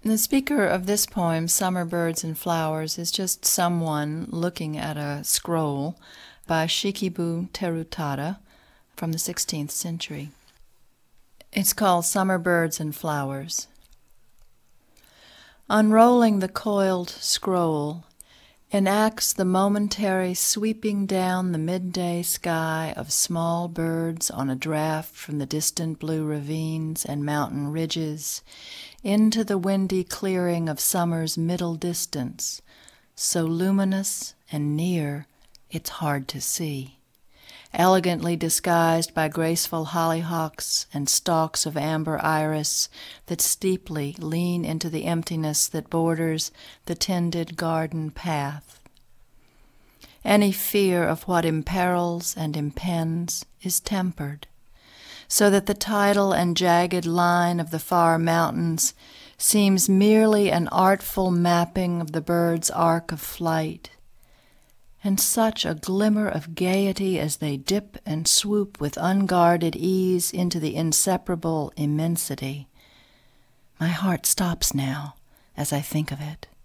The speaker of this poem, Summer Birds and Flowers, is just someone looking at a scroll by Shikibu Terutada from the 16th century. It's called Summer Birds and Flowers. Unrolling the coiled scroll enacts the momentary sweeping down the midday sky of small birds on a draft from the distant blue ravines and mountain ridges into the windy clearing of summer's middle distance, so luminous and near it's hard to see, elegantly disguised by graceful hollyhocks and stalks of amber iris that steeply lean into the emptiness that borders the tended garden path. Any fear of what imperils and impends is tempered, so that the tidal and jagged line of the far mountains seems merely an artful mapping of the bird's arc of flight, and such a glimmer of gaiety as they dip and swoop with unguarded ease into the inseparable immensity. My heart stops now as I think of it.